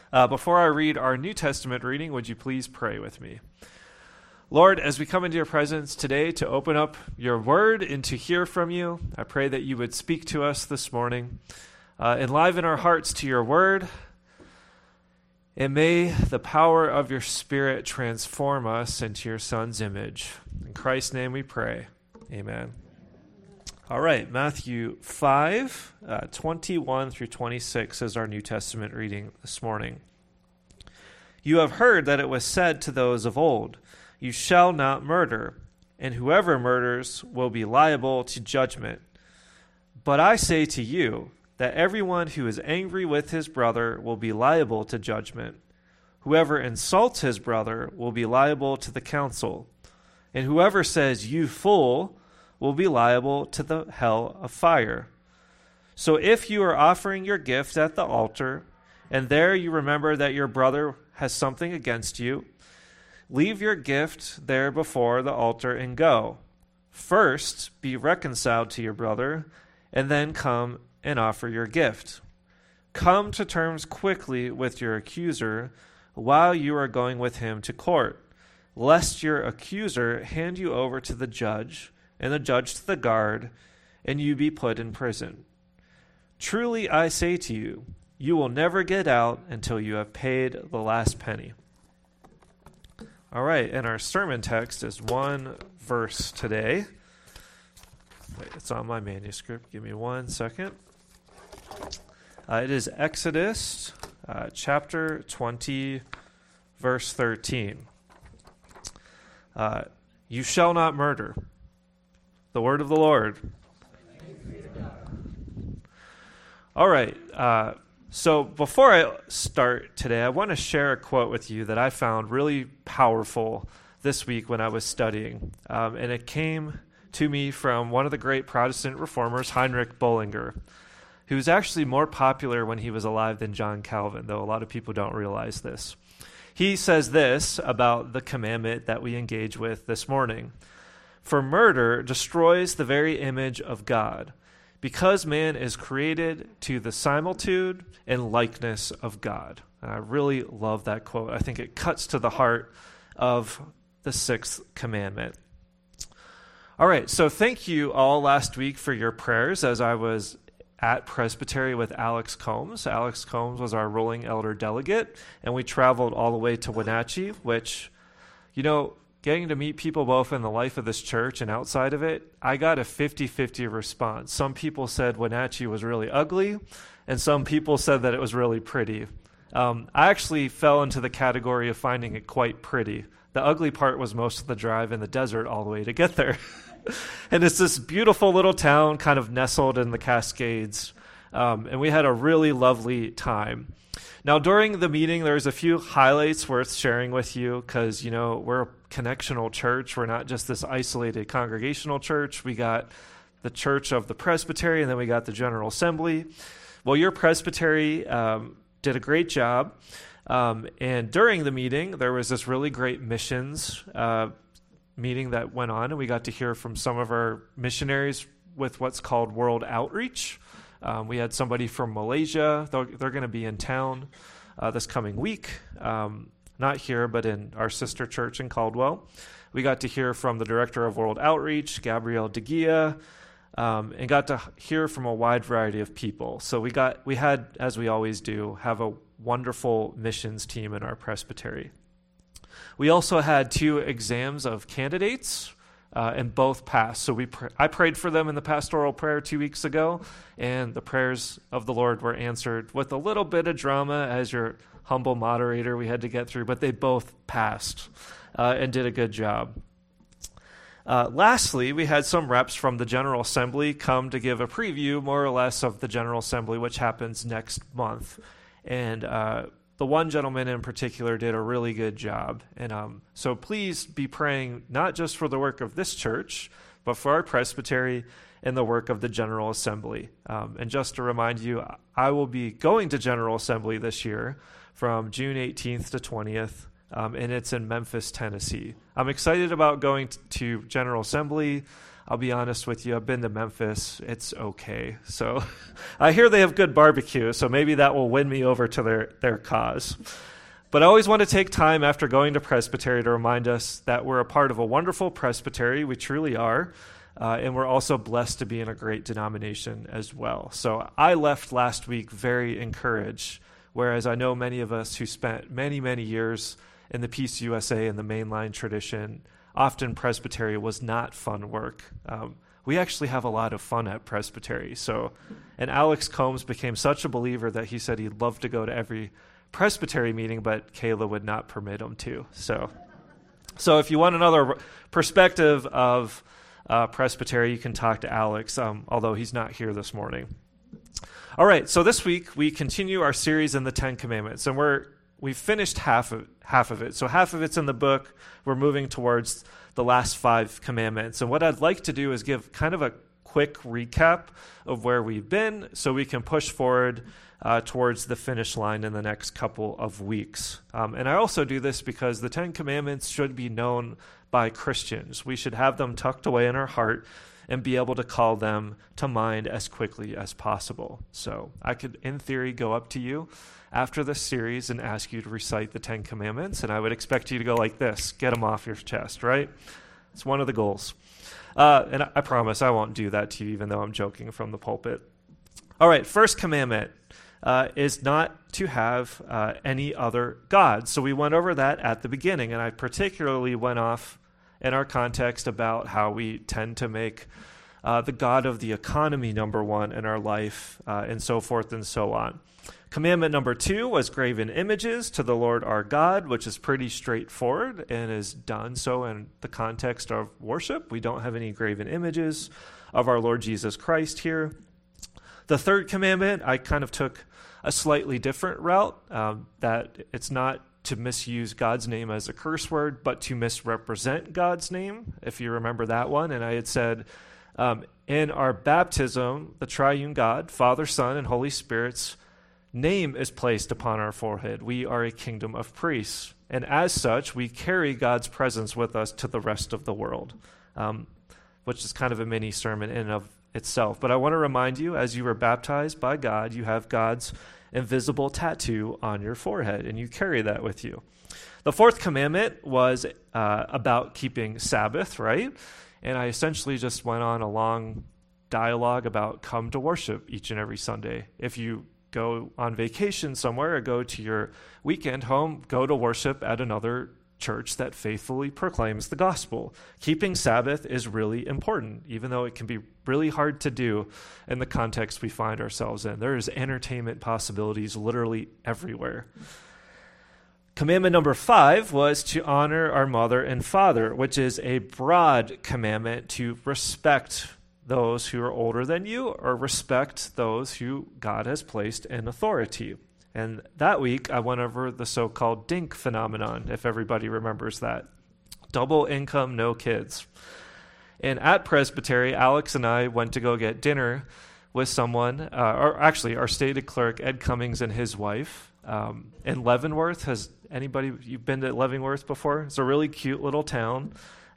Before I read our New Testament reading, would you please pray with me? Lord, as we come into your presence today to open up your word and to hear from you, I pray that you would speak to us this morning. Enliven our hearts to your word, and may the power of your Spirit transform us into your Son's image. In Christ's name we pray. Amen. All right, Matthew 5, 21 through 26 is our New Testament reading this morning. You have heard that it was said to those of old, "You shall not murder, and whoever murders will be liable to judgment. But I say to you that everyone who is angry with his brother will be liable to judgment. Whoever insults his brother will be liable to the council, and whoever says, 'You fool,' will be liable to the hell of fire. So if you are offering your gift at the altar, and there you remember that your brother has something against you, leave your gift there before the altar and go. First, be reconciled to your brother, and then come and offer your gift. Come to terms quickly with your accuser while you are going with him to court, lest your accuser hand you over to the judge, and the judge to the guard, and you be put in prison. Truly I say to you, you will never get out until you have paid the last penny." All right, and our sermon text is one verse today. Wait, it's on my manuscript. Give me 1 second. It is Exodus chapter 20, verse 13. You shall not murder. The word of the Lord. All right, so before I start today, I want to share a quote with you that I found really powerful this week when I was studying. And it came to me from one of the great Protestant reformers, Heinrich Bullinger, who's actually more popular when he was alive than John Calvin, though a lot of people don't realize this. He says this about the commandment that we engage with this morning. "For murder destroys the very image of God, because man is created to the similitude and likeness of God." And I really love that quote. I think it cuts to the heart of the sixth commandment. All right, so thank you all last week for your prayers as I was at Presbytery with Alex Combs. Alex Combs was our rolling elder delegate, and we traveled all the way to Wenatchee, which, getting to meet people both in the life of this church and outside of it, I got a 50-50 response. Some people said Wenatchee was really ugly, and some people said that it was really pretty. I actually fell into the category of finding it quite pretty. The ugly part was most of the drive in the desert all the way to get there. And it's this beautiful little town kind of nestled in the Cascades, and we had a really lovely time. Now, during the meeting, there's a few highlights worth sharing with you because, we're a connectional church. We're not just this isolated congregational church. We got the Church of the Presbytery, and then we got the General Assembly. Well, your Presbytery did a great job, and during the meeting, there was this really great missions meeting that went on, and we got to hear from some of our missionaries with what's called World Outreach. We had somebody from Malaysia. They're going to be in town this coming week. Not here, but in our sister church in Caldwell. We got to hear from the director of World Outreach, Gabrielle De Gia, and got to hear from a wide variety of people. So we had, as we always do, have a wonderful missions team in our presbytery. We also had 2 exams of candidates, and both passed. So I prayed for them in the pastoral prayer 2 weeks ago, and the prayers of the Lord were answered with a little bit of drama as your humble moderator we had to get through, but they both passed and did a good job. Lastly, we had some reps from the General Assembly come to give a preview, more or less, of the General Assembly, which happens next month. And the one gentleman in particular did a really good job. And so please be praying not just for the work of this church, but for our presbytery and the work of the General Assembly. And just to remind you, I will be going to General Assembly this year from June 18th to 20th, and it's in Memphis, Tennessee. I'm excited about going to General Assembly. I'll be honest with you, I've been to Memphis. It's okay. So I hear they have good barbecue, so maybe that will win me over to their cause. But I always want to take time after going to Presbytery to remind us that we're a part of a wonderful presbytery. We truly are. And we're also blessed to be in a great denomination as well. So I left last week very encouraged, whereas I know many of us who spent many, many years in the Peace USA and the mainline tradition, often Presbytery was not fun work. We actually have a lot of fun at Presbytery. And Alex Combs became such a believer that he said he'd love to go to every Presbytery meeting, but Kayla would not permit him to. So if you want another perspective of Presbytery, you can talk to Alex, although he's not here this morning. All right, so this week we continue our series in the Ten Commandments, and we've finished half of it. So half of it's in the book. We're moving towards the last 5 commandments. And what I'd like to do is give kind of a quick recap of where we've been so we can push forward towards the finish line in the next couple of weeks. And I also do this because the Ten Commandments should be known by Christians. We should have them tucked away in our heart and be able to call them to mind as quickly as possible. So I could, in theory, go up to you after this series and ask you to recite the Ten Commandments, and I would expect you to go like this, get them off your chest, right? It's one of the goals. And I promise I won't do that to you, even though I'm joking from the pulpit. All right, first commandment is not to have any other gods. So we went over that at the beginning, and I particularly went off in our context about how we tend to make the God of the economy number one in our life, and so forth and so on. Commandment number 2 was graven images to the Lord our God, which is pretty straightforward and is done so in the context of worship. We don't have any graven images of our Lord Jesus Christ here. The third commandment, I kind of took a slightly different route, that it's not to misuse God's name as a curse word, but to misrepresent God's name, if you remember that one. And I had said, in our baptism, the triune God, Father, Son, and Holy Spirit's name is placed upon our forehead. We are a kingdom of priests. And as such, we carry God's presence with us to the rest of the world, which is kind of a mini sermon in and of itself. But I want to remind you, as you were baptized by God, you have God's invisible tattoo on your forehead, and you carry that with you. The fourth commandment was about keeping Sabbath, right? And I essentially just went on a long dialogue about come to worship each and every Sunday. If you go on vacation somewhere or go to your weekend home, go to worship at another church that faithfully proclaims the gospel. Keeping Sabbath is really important, even though it can be really hard to do in the context we find ourselves in. There is entertainment possibilities literally everywhere. Commandment number 5 was to honor our mother and father, which is a broad commandment to respect those who are older than you or respect those who God has placed in authority. And that week, I went over the so-called DINK phenomenon, if everybody remembers that. Double income, no kids. And at Presbytery, Alex and I went to go get dinner with someone, or actually our stated clerk, Ed Cummings, and his wife. In Leavenworth, you've been to Leavenworth before? It's a really cute little town.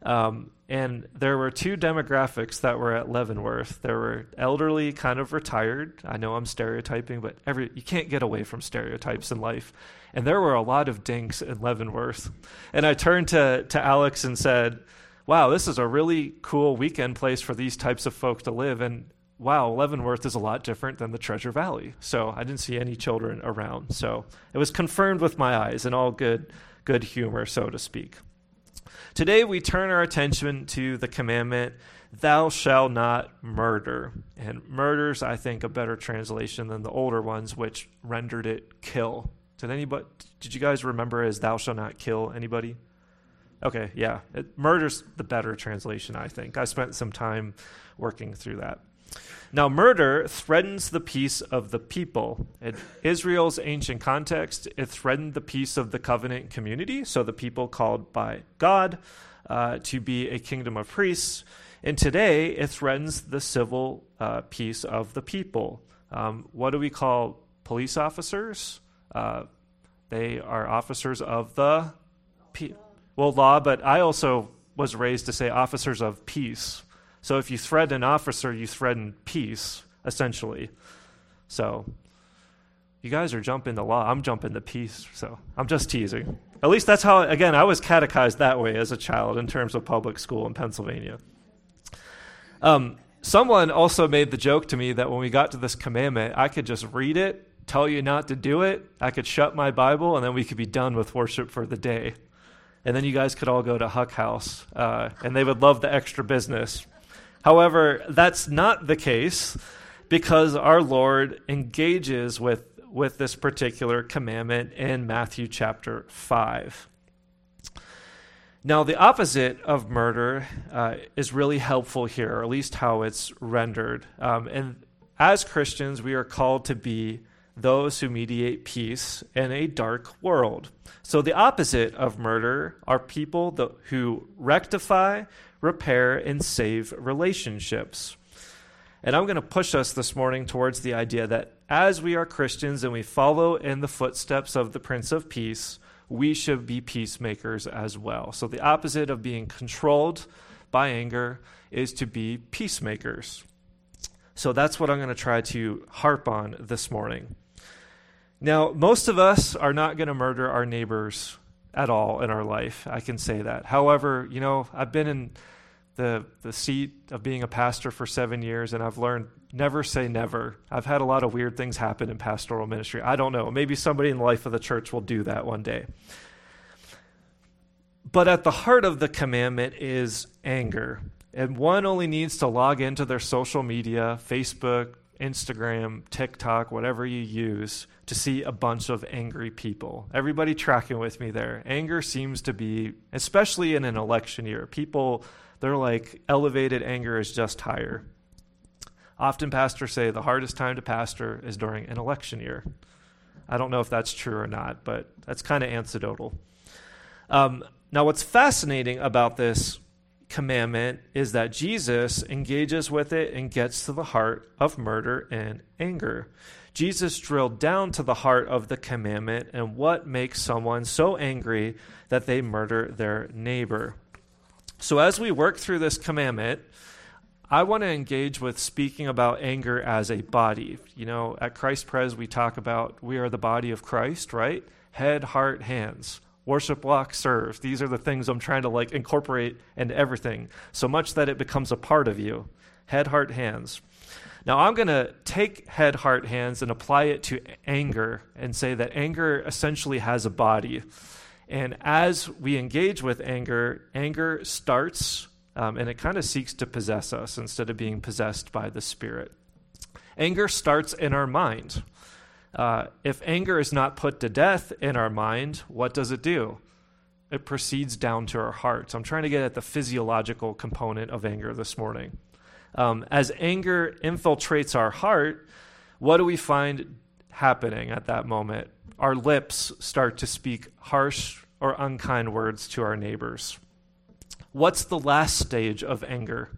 And there were 2 demographics that were at Leavenworth. There were elderly, kind of retired. I know I'm stereotyping, but you can't get away from stereotypes in life. And there were a lot of dinks in Leavenworth. And I turned to Alex and said, wow, this is a really cool weekend place for these types of folk to live. And wow, Leavenworth is a lot different than the Treasure Valley. So I didn't see any children around. So it was confirmed with my eyes in all good humor, so to speak. Today we turn our attention to the commandment, thou shalt not murder. And murder's, I think, a better translation than the older ones, which rendered it kill. Did you guys remember as thou shalt not kill anybody? Okay, yeah. Murder's the better translation, I think. I spent some time working through that. Now, murder threatens the peace of the people. In Israel's ancient context, it threatened the peace of the covenant community, so the people called by God to be a kingdom of priests. And today, it threatens the civil peace of the people. What do we call police officers? They are officers of the law, but I also was raised to say officers of peace. So if you threaten an officer, you threaten peace, essentially. So you guys are jumping the law. I'm jumping the peace, so I'm just teasing. At least that's how, again, I was catechized that way as a child in terms of public school in Pennsylvania. Someone also made the joke to me that when we got to this commandment, I could just read it, tell you not to do it, I could shut my Bible, and then we could be done with worship for the day. And then you guys could all go to Huck House, and they would love the extra business. However, that's not the case, because our Lord engages with this particular commandment in Matthew chapter 5. Now, the opposite of murder is really helpful here, or at least how it's rendered. And as Christians, we are called to be those who mediate peace in a dark world. So the opposite of murder are people who rectify, repair, and save relationships. And I'm going to push us this morning towards the idea that as we are Christians and we follow in the footsteps of the Prince of Peace, we should be peacemakers as well. So the opposite of being controlled by anger is to be peacemakers. So that's what I'm going to try to harp on this morning. Now, most of us are not going to murder our neighbors at all in our life. I can say that. However, I've been in the seat of being a pastor for 7 years, and I've learned never say never. I've had a lot of weird things happen in pastoral ministry. I don't know. Maybe somebody in the life of the church will do that one day. But at the heart of the commandment is anger. And one only needs to log into their social media, Facebook, Instagram, TikTok, whatever you use, to see a bunch of angry people. Everybody tracking with me there. Anger seems to be, especially in an election year, people, they're like, elevated anger is just higher. Often pastors say the hardest time to pastor is during an election year. I don't know if that's true or not, but that's kind of anecdotal. Now, what's fascinating about this commandment is that Jesus engages with it and gets to the heart of murder and anger. Jesus drilled down to the heart of the commandment and what makes someone so angry that they murder their neighbor. So as we work through this commandment, I want to engage with speaking about anger as a body. At Christ Pres, we talk about we are the body of Christ, right? Head, heart, hands. Worship, walk, serve. These are the things I'm trying to incorporate into everything, so much that it becomes a part of you. Head, heart, hands. Now, I'm going to take head, heart, hands and apply it to anger and say that anger essentially has a body. And as we engage with anger, anger starts, and it kind of seeks to possess us instead of being possessed by the Spirit. Anger starts in our mind. If anger is not put to death in our mind, what does it do? It proceeds down to our hearts. I'm trying to get at the physiological component of anger this morning. As anger infiltrates our heart, what do we find happening at that moment? Our lips start to speak harsh or unkind words to our neighbors. What's the last stage of anger?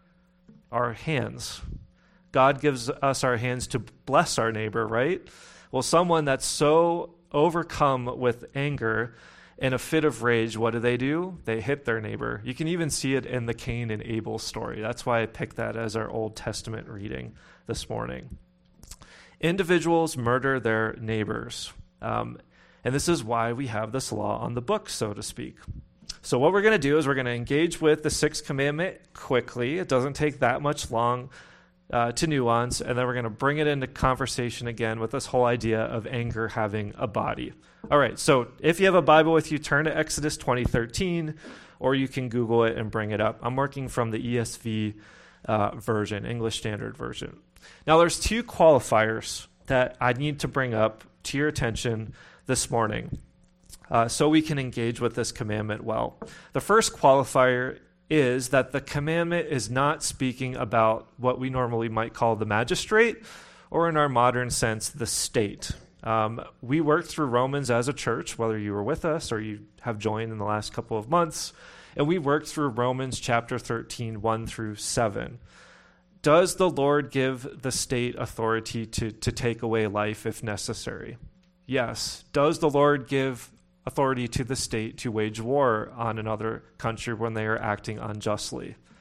Our hands. God gives us our hands to bless our neighbor, right? Well, someone that's so overcome with anger in a fit of rage, what do? They hit their neighbor. You can even see it in the Cain and Abel story. That's why I picked that as our Old Testament reading this morning. Individuals murder their neighbors. And this is why we have this law on the books, so to speak. So what we're going to do is we're going to engage with the sixth commandment quickly. It doesn't take that much long to nuance, and then we're going to bring it into conversation again with this whole idea of anger having a body. All right, so if you have a Bible with you, turn to Exodus 20:13, or you can Google it and bring it up. I'm working from the ESV version, English Standard Version. Now, there's two qualifiers that I need to bring up to your attention this morning so we can engage with this commandment well. The first qualifier is that the commandment is not speaking about what we normally might call the magistrate, or in our modern sense, the state. We worked through Romans as a church, whether you were with us or you have joined in the last couple of months, and we worked through Romans chapter 13, 1 through 7. Does the Lord give the state authority to take away life if necessary? Yes. Does the Lord give authority to the state to wage war on another country when they are acting unjustly?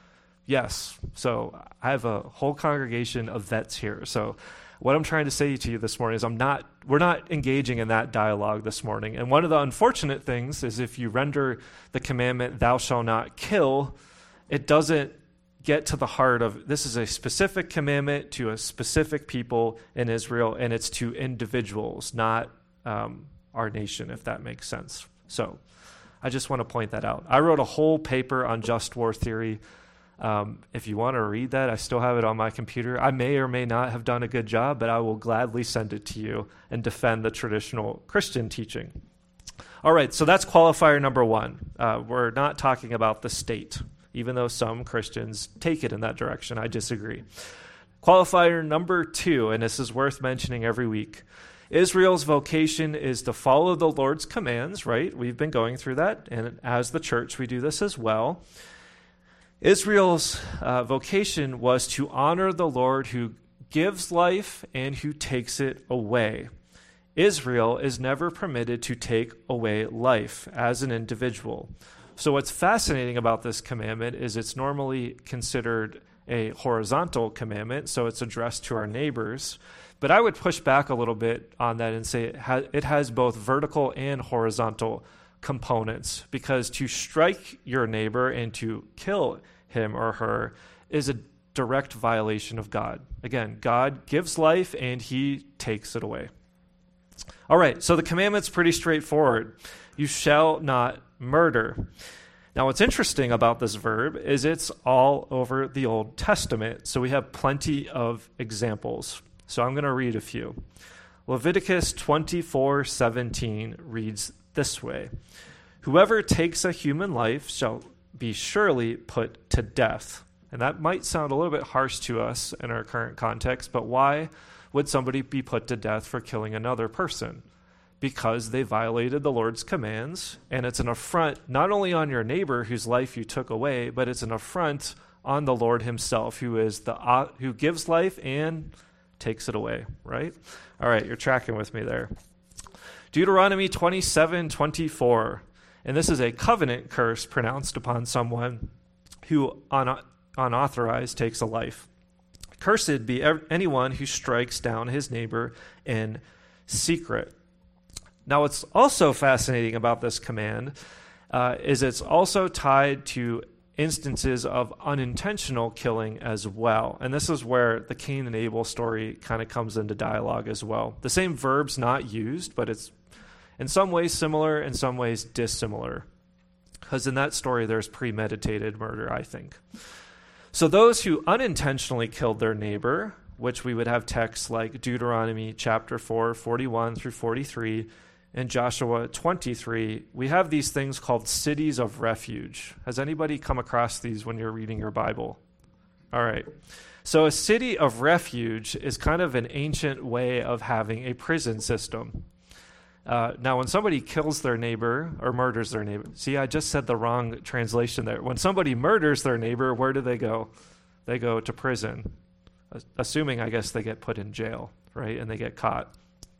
Yes. So I have a whole congregation of vets here. So what I'm trying to say to you this morning is we're not engaging in that dialogue this morning. And one of the unfortunate things is if you render the commandment, thou shalt not kill, it doesn't get to the heart of this is a specific commandment to a specific people in Israel, and it's to individuals, not our nation, if that makes sense. So I just want to point that out. I wrote a whole paper on just war theory. If you want to read that, I still have it on my computer. I may or may not have done a good job, but I will gladly send it to you and defend the traditional Christian teaching. All right, so that's qualifier number one. We're not talking about the state, even though some Christians take it in that direction. I disagree. Qualifier number two, and this is worth mentioning every week. Israel's vocation is to follow the Lord's commands, right? We've been going through that, and as the church, we do this as well. Israel's vocation was to honor the Lord who gives life and who takes it away. Israel is never permitted to take away life as an individual. So what's fascinating about this commandment is it's normally considered a horizontal commandment, so it's addressed to our neighbors. But I would push back a little bit on that and say it has both vertical and horizontal components, because to strike your neighbor and to kill him or her is a direct violation of God. Again, God gives life and he takes it away. All right, so the commandment's pretty straightforward. You shall not murder. Now, what's interesting about this verb is it's all over the Old Testament, so we have plenty of examples. So I'm going to read a few. Leviticus 24:17 reads this way: "Whoever takes a human life shall be surely put to death." And that might sound a little bit harsh to us in our current context, but why would somebody be put to death for killing another person? Because they violated the Lord's commands, and it's an affront not only on your neighbor whose life you took away, but it's an affront on the Lord himself, who gives life and takes it away, right? All right, you're tracking with me there. Deuteronomy 27:24, and this is a covenant curse pronounced upon someone who unauthorized takes a life. "Cursed be anyone who strikes down his neighbor in secret." Now, what's also fascinating about this command is it's also tied to instances of unintentional killing as well. And this is where the Cain and Abel story kind of comes into dialogue as well. The same verb's not used, but it's in some ways similar, in some ways dissimilar. Because in that story, there's premeditated murder, I think. So those who unintentionally killed their neighbor, which we would have texts like Deuteronomy chapter 4, 41 through 43, and Joshua 23, we have these things called cities of refuge. Has anybody come across these when you're reading your Bible? All right. So a city of refuge is kind of an ancient way of having a prison system. Now, when somebody kills their neighbor or murders their neighbor, see, I just said the wrong translation there. When somebody murders their neighbor, where do they go? They go to prison, assuming, I guess, they get put in jail, right, and they get caught.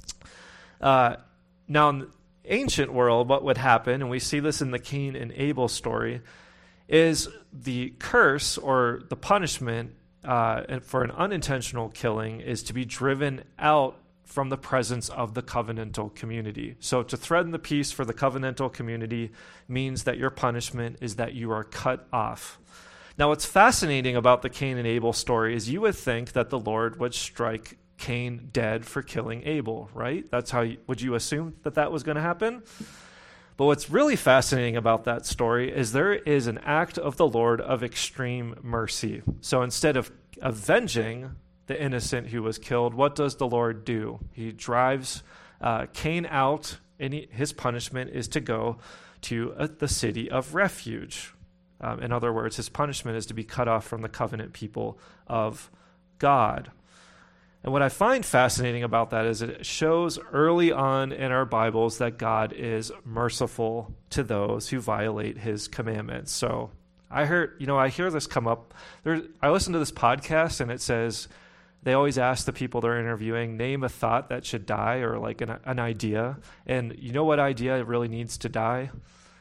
Now, in the ancient world, what would happen, and we see this in the Cain and Abel story, is the curse or the punishment for an unintentional killing is to be driven out from the presence of the covenantal community. So to threaten the peace for the covenantal community means that your punishment is that you are cut off. Now, what's fascinating about the Cain and Abel story is you would think that the Lord would strike Cain dead for killing Abel, right? That's how would you assume that was going to happen? But what's really fascinating about that story is there is an act of the Lord of extreme mercy. So instead of avenging the innocent who was killed, what does the Lord do? He drives Cain out, and his punishment is to go to the city of refuge. In other words, his punishment is to be cut off from the covenant people of God. And what I find fascinating about that is it shows early on in our Bibles that God is merciful to those who violate his commandments. So I hear this come up. I listen to this podcast, and it says they always ask the people they're interviewing, name a thought that should die or like an idea. And you know what idea really needs to die?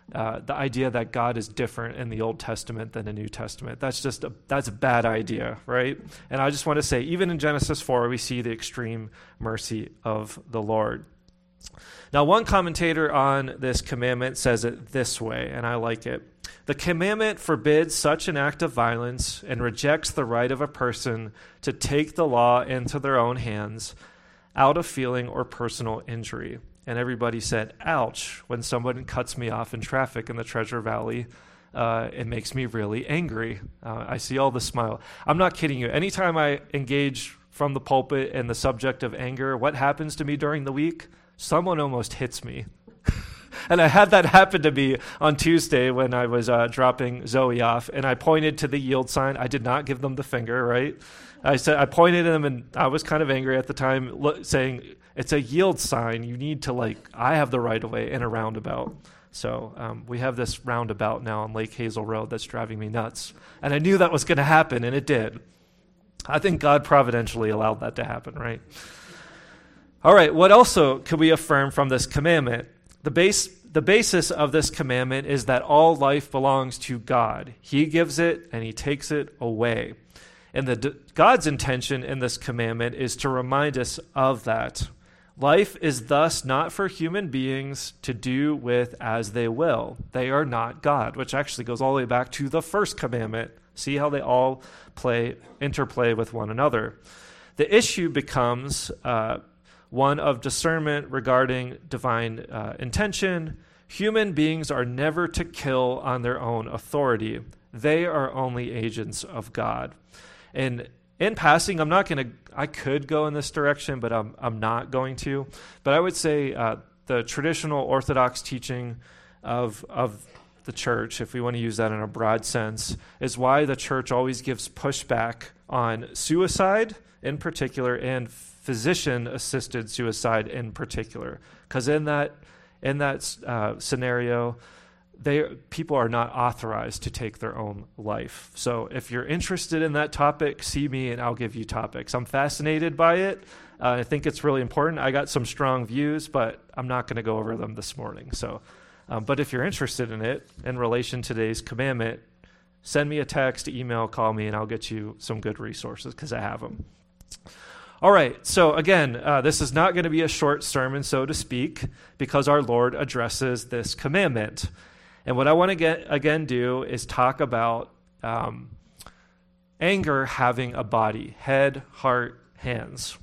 the idea that God is different in the Old Testament than the New Testament. That's a bad idea, right? And I just want to say, even in Genesis 4, we see the extreme mercy of the Lord. Now, one commentator on this commandment says it this way, and I like it. The commandment forbids such an act of violence and rejects the right of a person to take the law into their own hands out of feeling or personal injury. And everybody said, ouch, when someone cuts me off in traffic in the Treasure Valley. It makes me really angry. I see all the smile. I'm not kidding you. Anytime I engage from the pulpit in the subject of anger, what happens to me during the week? Someone almost hits me. And I had that happen to me on Tuesday when I was dropping Zoe off, and I pointed to the yield sign. I did not give them the finger, right? I pointed at them, and I was kind of angry at the time, saying, it's a yield sign. You need to, I have the right of way in a roundabout. So we have this roundabout now on Lake Hazel Road that's driving me nuts. And I knew that was going to happen, and it did. I think God providentially allowed that to happen, right? All right, what also could we affirm from this commandment? The basis of this commandment is that all life belongs to God. He gives it, and he takes it away. And God's intention in this commandment is to remind us of that. Life is thus not for human beings to do with as they will. They are not God, which actually goes all the way back to the first commandment. See how they all interplay with one another. The issue becomes one of discernment regarding divine intention. Human beings are never to kill on their own authority. They are only agents of God. And in passing, I could go in this direction, but I'm not going to. But I would say the traditional Orthodox teaching of the church, if we want to use that in a broad sense, is why the church always gives pushback on suicide in particular and physician-assisted suicide in particular. Because in that scenario, people are not authorized to take their own life. So if you're interested in that topic, see me and I'll give you topics. I'm fascinated by it. I think it's really important. I got some strong views, but I'm not going to go over them this morning. So, but if you're interested in it in relation to today's commandment, send me a text, email, call me, and I'll get you some good resources because I have them. All right, so again, this is not going to be a short sermon, so to speak, because our Lord addresses this commandment. And what I want to again do is talk about anger having a body, head, heart, hands.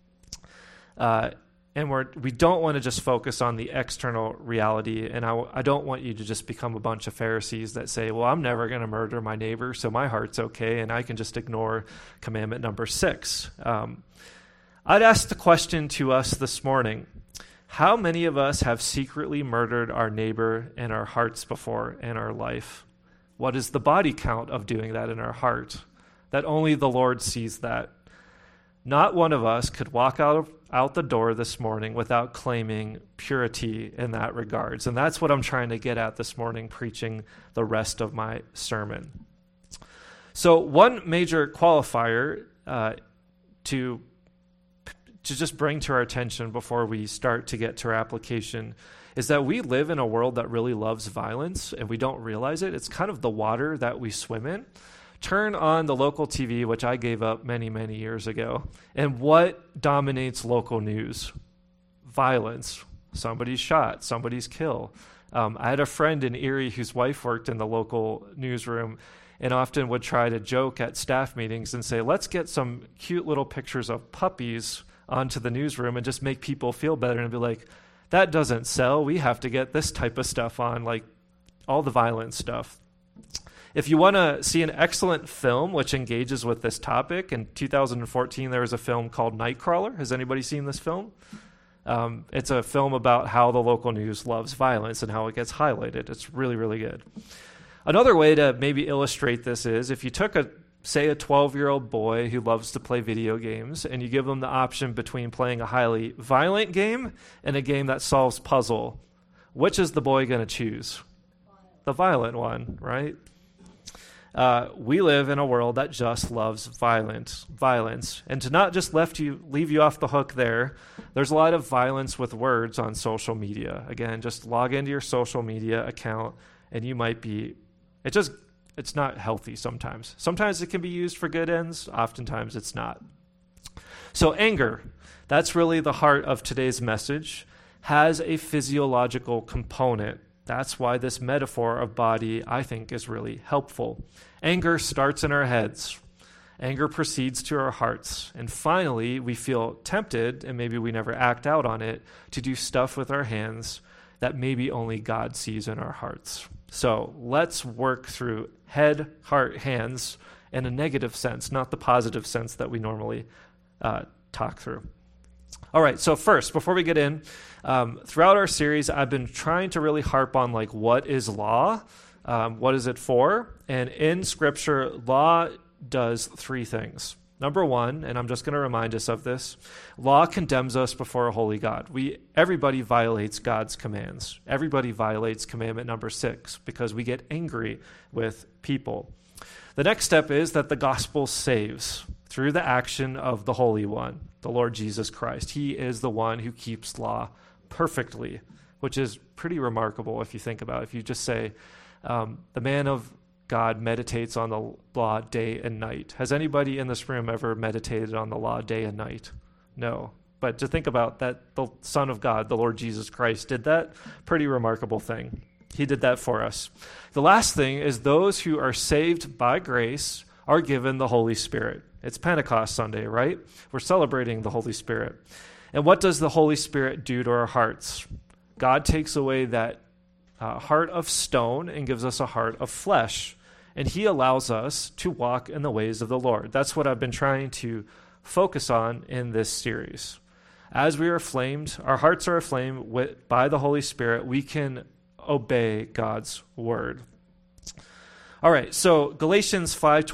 And we don't want to just focus on the external reality, and I don't want you to just become a bunch of Pharisees that say, well, I'm never going to murder my neighbor, so my heart's okay, and I can just ignore commandment number 6. I'd ask the question to us this morning, how many of us have secretly murdered our neighbor in our hearts before in our life? What is the body count of doing that in our heart? That only the Lord sees that. Not one of us could walk out the door this morning without claiming purity in that regards. And that's what I'm trying to get at this morning, preaching the rest of my sermon. So one major qualifier to just bring to our attention before we start to get to our application is that we live in a world that really loves violence, and we don't realize it. It's kind of the water that we swim in. Turn on the local TV, which I gave up many, many years ago, and what dominates local news? Violence. Somebody's shot. Somebody's killed. I had a friend in Erie whose wife worked in the local newsroom and often would try to joke at staff meetings and say, let's get some cute little pictures of puppies onto the newsroom and just make people feel better, and be like, that doesn't sell. We have to get this type of stuff on, like all the violent stuff. If you want to see an excellent film which engages with this topic, in 2014 there was a film called Nightcrawler. Has anybody seen this film? It's a film about how the local news loves violence and how it gets highlighted. It's really, really good. Another way to maybe illustrate this is if you took a 12-year-old boy who loves to play video games and you give them the option between playing a highly violent game and a game that solves puzzle, which is the boy going to choose? The violent one, right? we live in a world that just loves violence. And to not just leave you off the hook there's a lot of violence with words on social media. Again, just log into your social media account and you might be, it's not healthy sometimes. Sometimes it can be used for good ends, oftentimes it's not. So anger, that's really the heart of today's message, has a physiological component. That's why this metaphor of body, I think, is really helpful. Anger starts in our heads. Anger proceeds to our hearts. And finally, we feel tempted, and maybe we never act out on it, to do stuff with our hands that maybe only God sees in our hearts. So let's work through head, heart, hands in a negative sense, not the positive sense that we normally talk through. All right, so first, before we get in, throughout our series, I've been trying to really harp on what is law? What is it for? And in Scripture, law does three things. Number one, and I'm just going to remind us of this, law condemns us before a holy God. Everybody violates God's commands. Everybody violates commandment number 6 because we get angry with people. The next step is that the gospel saves through the action of the Holy One, the Lord Jesus Christ. He is the one who keeps law perfectly, which is pretty remarkable if you think about it. If you just say, the man of God meditates on the law day and night. Has anybody in this room ever meditated on the law day and night? No. But to think about that, the Son of God, the Lord Jesus Christ, did that, pretty remarkable thing. He did that for us. The last thing is those who are saved by grace are given the Holy Spirit. It's Pentecost Sunday, right? We're celebrating the Holy Spirit. And what does the Holy Spirit do to our hearts? God takes away that heart of stone and gives us a heart of flesh. And he allows us to walk in the ways of the Lord. That's what I've been trying to focus on in this series. As we are aflamed, our hearts are aflamed by the Holy Spirit, we can obey God's word. All right, so Galatians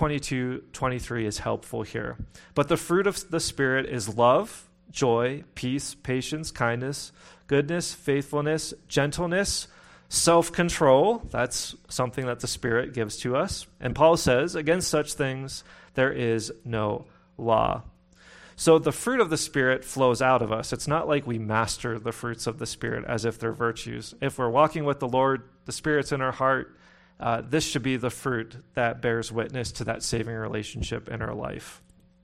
5:22-23 is helpful here. But the fruit of the Spirit is love, joy, peace, patience, kindness, goodness, faithfulness, gentleness, self-control. That's something that the Spirit gives to us. And Paul says, against such things there is no law. So the fruit of the Spirit flows out of us. It's not like we master the fruits of the Spirit as if they're virtues. If we're walking with the Lord, the Spirit's in our heart, this should be the fruit that bears witness to that saving relationship in our life.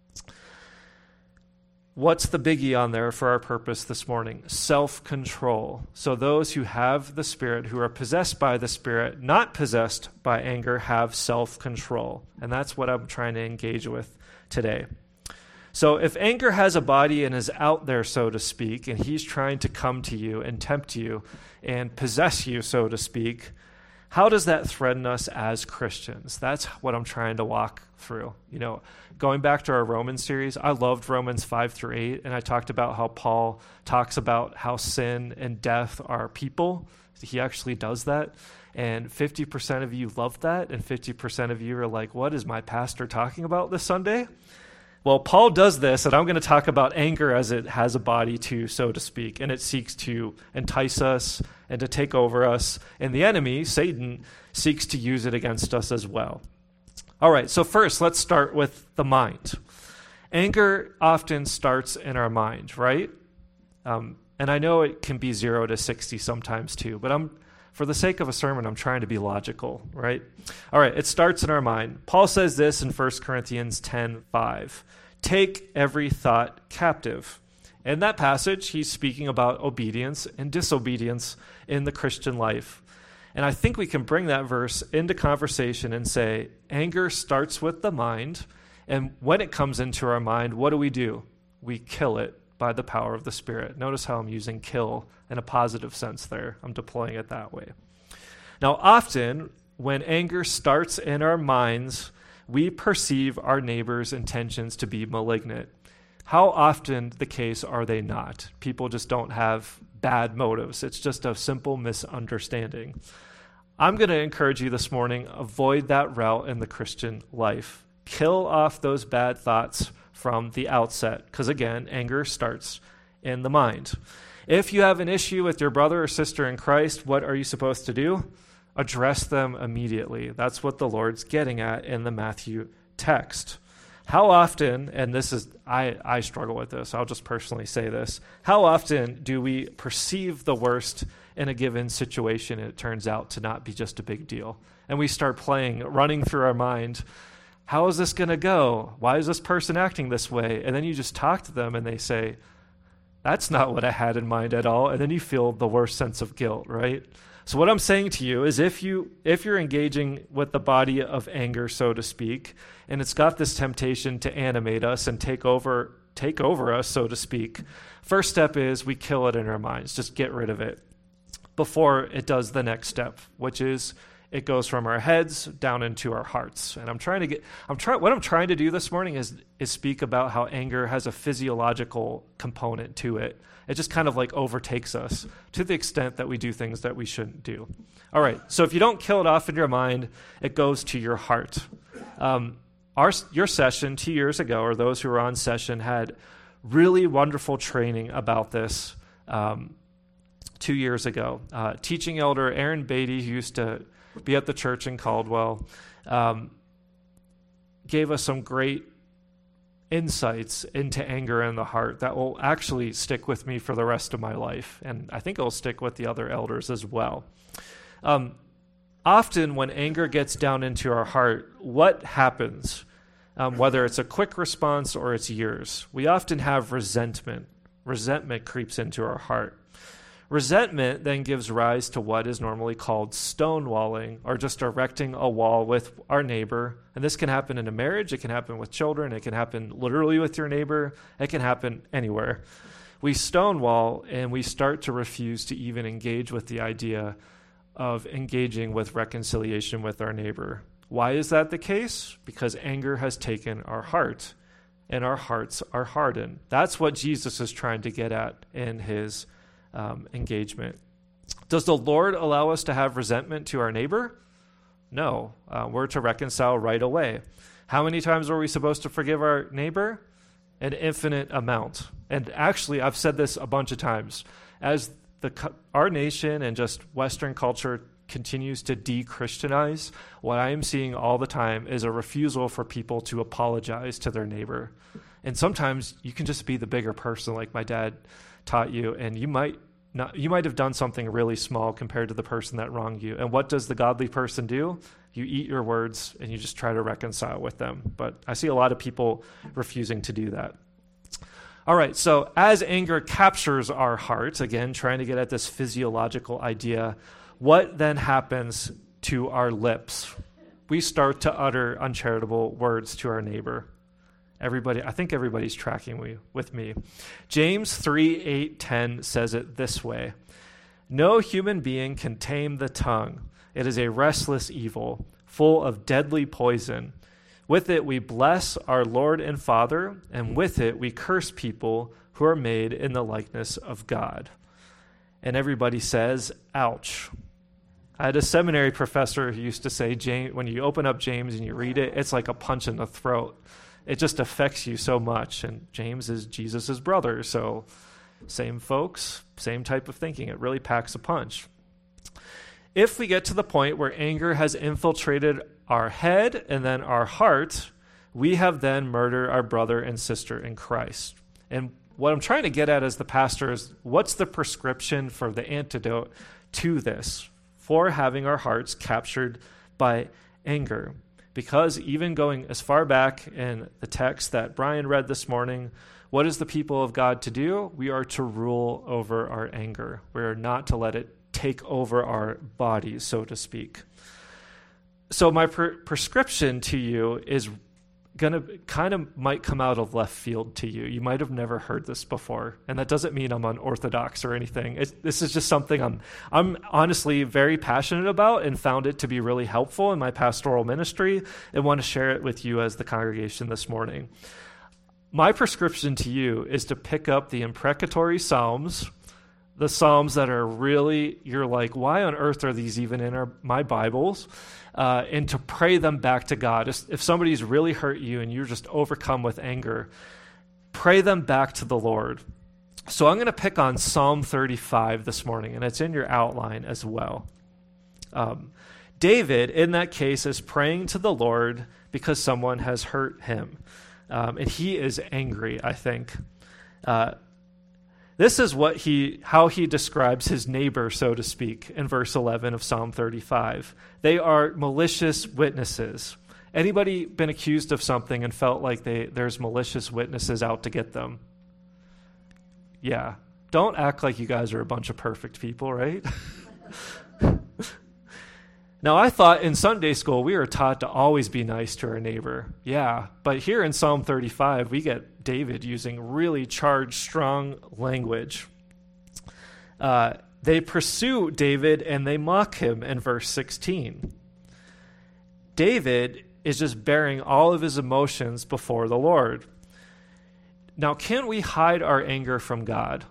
What's the biggie on there for our purpose this morning? Self-control. So those who have the Spirit, who are possessed by the Spirit, not possessed by anger, have self-control. And that's what I'm trying to engage with today. So if anger has a body and is out there, so to speak, and he's trying to come to you and tempt you and possess you, so to speak, how does that threaten us as Christians? That's what I'm trying to walk through. Going back to our Romans series, I loved Romans 5-8, and I talked about how Paul talks about how sin and death are people. He actually does that. And 50% of you love that, and 50% of you are like, what is my pastor talking about this Sunday? Well, Paul does this, and I'm going to talk about anger as it has a body too, so to speak, and it seeks to entice us and to take over us, and the enemy, Satan, seeks to use it against us as well. All right, so first, let's start with the mind. Anger often starts in our mind, right? And I know it can be 0 to 60 sometimes too, but for the sake of a sermon, I'm trying to be logical, right? All right, it starts in our mind. Paul says this in 1 Corinthians 10:5. Take every thought captive. In that passage, he's speaking about obedience and disobedience in the Christian life. And I think we can bring that verse into conversation and say, anger starts with the mind, and when it comes into our mind, what do? We kill it by the power of the Spirit. Notice how I'm using kill in a positive sense there. I'm deploying it that way. Now, often, when anger starts in our minds, we perceive our neighbor's intentions to be malignant. How often the case are they not? People just don't have bad motives. It's just a simple misunderstanding. I'm going to encourage you this morning, avoid that route in the Christian life. Kill off those bad thoughts from the outset, because again, anger starts in the mind. If you have an issue with your brother or sister in Christ, what are you supposed to do? address them immediately. That's what the Lord's getting at in the Matthew text. How often, and this is, I struggle with this, I'll just personally say this, how often do we perceive the worst in a given situation and it turns out to not be just a big deal? And we start running through our mind, how is this going to go? Why is this person acting this way? And then you just talk to them and they say, that's not what I had in mind at all. And then you feel the worst sense of guilt, right? So what I'm saying to you is if you're engaging with the body of anger, so to speak, and it's got this temptation to animate us and take over us, so to speak, first step is we kill it in our minds. Just get rid of it before it does the next step, which is it goes from our heads down into our hearts. And what I'm trying to do this morning is speak about how anger has a physiological component to it. It just kind of like overtakes us to the extent that we do things that we shouldn't do. All right, so if you don't kill it off in your mind, it goes to your heart. Your session 2 years ago, or those who were on session, had really wonderful training about this 2 years ago. Teaching elder Aaron Beatty, who used to be at the church in Caldwell, gave us some great insights into anger in the heart that will actually stick with me for the rest of my life, and I think it will stick with the other elders as well. Often when anger gets down into our heart, what happens, whether it's a quick response or it's years, we often have resentment. Resentment creeps into our heart. Resentment then gives rise to what is normally called stonewalling, or just erecting a wall with our neighbor. And this can happen in a marriage, it can happen with children, it can happen literally with your neighbor, it can happen anywhere. We stonewall and we start to refuse to even engage with the idea of engaging with reconciliation with our neighbor. Why is that the case? Because anger has taken our heart, and our hearts are hardened. That's what Jesus is trying to get at in his engagement. Does the Lord allow us to have resentment to our neighbor? No. We're to reconcile right away. How many times are we supposed to forgive our neighbor? An infinite amount. And actually, I've said this a bunch of times. As our nation and just Western culture continues to de-Christianize, what I am seeing all the time is a refusal for people to apologize to their neighbor. And sometimes you can just be the bigger person, like my dad taught you, and you might have done something really small compared to the person that wronged you. And what does the godly person do? You eat your words and you just try to reconcile with them. But I see a lot of people refusing to do that. All right, so as anger captures our hearts, again, trying to get at this physiological idea, what then happens to our lips? We start to utter uncharitable words to our neighbor. I think everybody's tracking with me. James 3:8-10 says it this way: "No human being can tame the tongue. It is a restless evil, full of deadly poison. With it we bless our Lord and Father, and with it we curse people who are made in the likeness of God." And everybody says, ouch. I had a seminary professor who used to say, when you open up James and you read it, it's like a punch in the throat. It just affects you so much. And James is Jesus' brother, so same folks, same type of thinking. It really packs a punch. If we get to the point where anger has infiltrated our head and then our heart, we have then murdered our brother and sister in Christ. And what I'm trying to get at as the pastor is, what's the prescription for the antidote to this, for having our hearts captured by anger? Because even going as far back in the text that Brian read this morning, what is the people of God to do? We are to rule over our anger. We are not to let it take over our bodies, so to speak. So my prescription to you is going to might come out of left field to you. You might have never heard this before, and that doesn't mean I'm unorthodox or anything. This is just something I'm honestly very passionate about and found it to be really helpful in my pastoral ministry and want to share it with you as the congregation this morning. My prescription to you is to pick up the imprecatory Psalms, the Psalms that are really, you're like, why on earth are these even in my Bibles? And to pray them back to God. If somebody's really hurt you and you're just overcome with anger, pray them back to the Lord. So I'm going to pick on Psalm 35 this morning, and it's in your outline as well. David, in that case, is praying to the Lord because someone has hurt him. And he is angry, I think. This is how he describes his neighbor, so to speak, in verse 11 of Psalm 35. They are malicious witnesses. Anybody been accused of something and felt like there's malicious witnesses out to get them? Yeah. Don't act like you guys are a bunch of perfect people, right? Now, I thought in Sunday school we were taught to always be nice to our neighbor. Yeah, but here in Psalm 35, we get David using really charged, strong language. They pursue David and they mock him in verse 16. David is just bearing all of his emotions before the Lord. Now, can we hide our anger from God?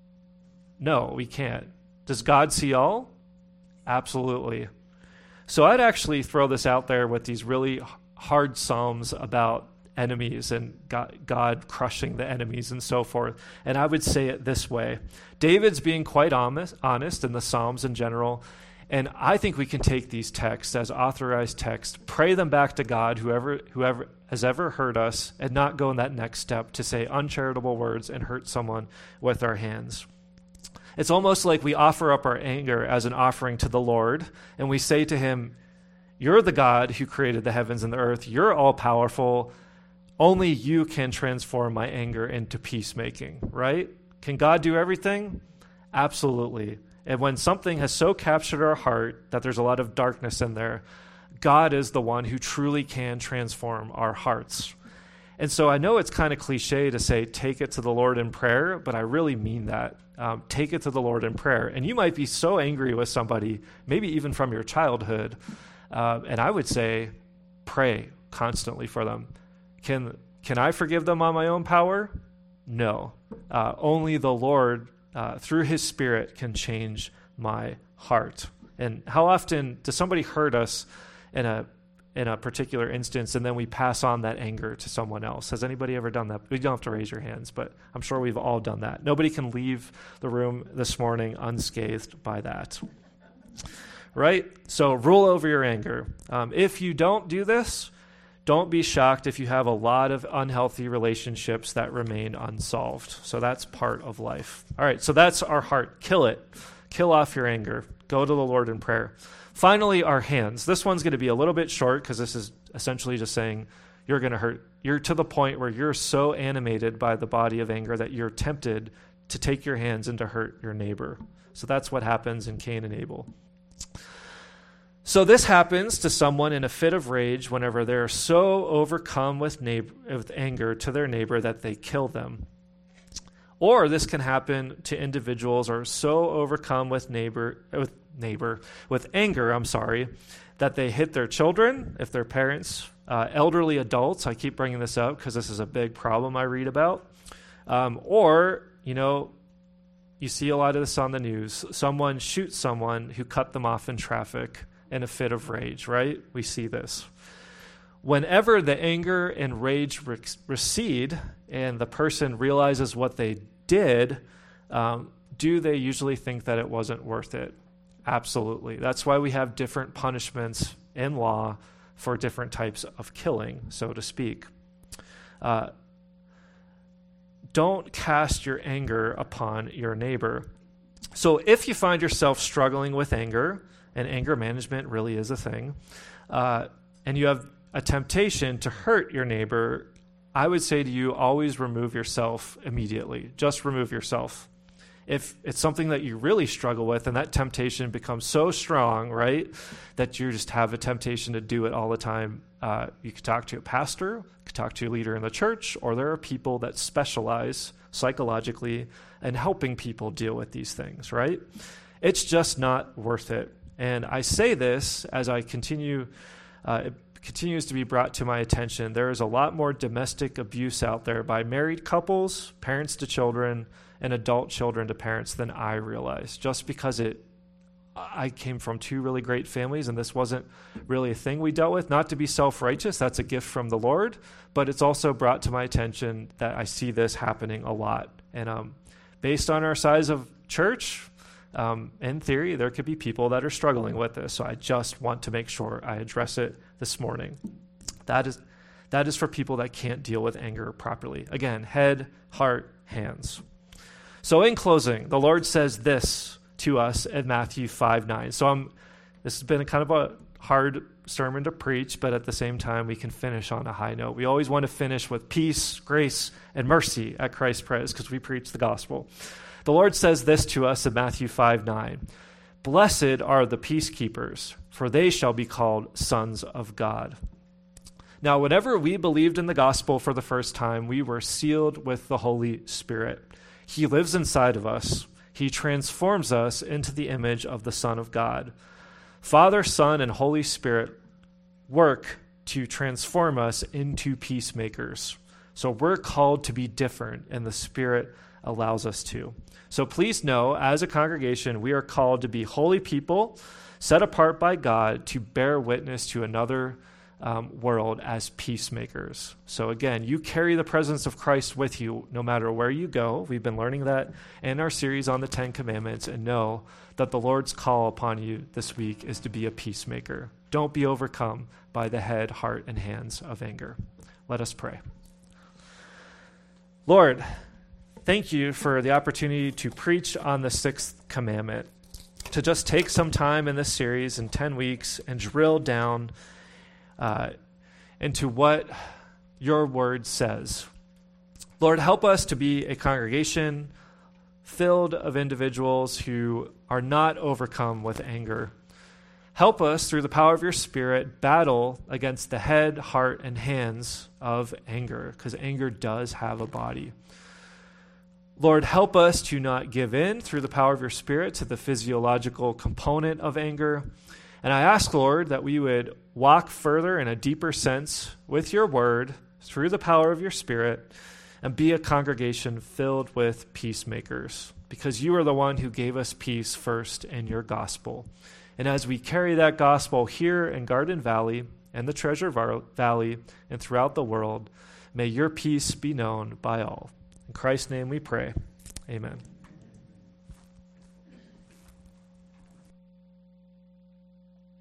No, we can't. Does God see all? Absolutely. So I'd actually throw this out there with these really hard psalms about enemies and God crushing the enemies and so forth. And I would say it this way. David's being quite honest in the Psalms in general. And I think we can take these texts as authorized texts, pray them back to God, whoever has ever hurt us, and not go in that next step to say uncharitable words and hurt someone with our hands. It's almost like we offer up our anger as an offering to the Lord, and we say to him, you're the God who created the heavens and the earth. You're all-powerful. Only you can transform my anger into peacemaking, right? Can God do everything? Absolutely. And when something has so captured our heart that there's a lot of darkness in there, God is the one who truly can transform our hearts. And so I know it's kind of cliche to say, take it to the Lord in prayer, but I really mean that. Take it to the Lord in prayer. And you might be so angry with somebody, maybe even from your childhood, and I would say, pray constantly for them. Can I forgive them on my own power? No. Only the Lord, through his Spirit, can change my heart. And how often does somebody hurt us in a particular instance, and then we pass on that anger to someone else? Has anybody ever done that? You don't have to raise your hands, but I'm sure we've all done that. Nobody can leave the room this morning unscathed by that. Right? So rule over your anger. If you don't do this, don't be shocked if you have a lot of unhealthy relationships that remain unsolved. So that's part of life. All right, so that's our heart. Kill it. Kill off your anger. Go to the Lord in prayer. Finally, our hands. This one's going to be a little bit short because this is essentially just saying you're going to hurt. You're to the point where you're so animated by the body of anger that you're tempted to take your hands and to hurt your neighbor. So that's what happens in Cain and Abel. So this happens to someone in a fit of rage whenever they're so overcome with anger to their neighbor that they kill them. Or this can happen to individuals who are so overcome with anger, that they hit their children, if they're parents, elderly adults. I keep bringing this up because this is a big problem I read about. You see a lot of this on the news. Someone shoots someone who cut them off in traffic in a fit of rage, right? We see this. Whenever the anger and rage recede and the person realizes what they did, do they usually think that it wasn't worth it? Absolutely. That's why we have different punishments in law for different types of killing, so to speak. Don't cast your anger upon your neighbor. So if you find yourself struggling with anger, and anger management really is a thing, and you have a temptation to hurt your neighbor, I would say to you, always remove yourself immediately. Just remove yourself. If it's something that you really struggle with and that temptation becomes so strong, right, that you just have a temptation to do it all the time, you could talk to a pastor, you could talk to a leader in the church, or there are people that specialize psychologically in helping people deal with these things, right? It's just not worth it. And I say this as I continue, it continues to be brought to my attention. There is a lot more domestic abuse out there by married couples, parents to children, and adult children to parents than I realized. Just because I came from two really great families, and this wasn't really a thing we dealt with. Not to be self-righteous, that's a gift from the Lord, but it's also brought to my attention that I see this happening a lot. And based on our size of church, in theory, there could be people that are struggling with this. So I just want to make sure I address it this morning. That is for people that can't deal with anger properly. Again, head, heart, hands. So in closing, the Lord says this to us in Matthew 5:9. So this has been kind of a hard sermon to preach, but at the same time, we can finish on a high note. We always want to finish with peace, grace, and mercy at Christ Pres because we preach the gospel. The Lord says this to us in Matthew 5:9. Blessed are the peacekeepers, for they shall be called sons of God. Now, whenever we believed in the gospel for the first time, we were sealed with the Holy Spirit. He lives inside of us. He transforms us into the image of the Son of God. Father, Son, and Holy Spirit work to transform us into peacemakers. So we're called to be different, and the Spirit allows us to. So please know, as a congregation, we are called to be holy people, set apart by God to bear witness to another world as peacemakers. So again, you carry the presence of Christ with you no matter where you go. We've been learning that in our series on the Ten Commandments, and know that the Lord's call upon you this week is to be a peacemaker. Don't be overcome by the head, heart, and hands of anger. Let us pray. Lord, thank you for the opportunity to preach on the sixth commandment, to just take some time in this series in 10 weeks and drill down into what your word says. Lord, help us to be a congregation filled of individuals who are not overcome with anger. Help us, through the power of your Spirit, battle against the head, heart, and hands of anger, because anger does have a body. Lord, help us to not give in, through the power of your Spirit, to the physiological component of anger. And I ask, Lord, that we would walk further in a deeper sense with your word through the power of your Spirit and be a congregation filled with peacemakers, because you are the one who gave us peace first in your gospel. And as we carry that gospel here in Garden Valley and the Treasure Valley and throughout the world, may your peace be known by all. In Christ's name we pray. Amen.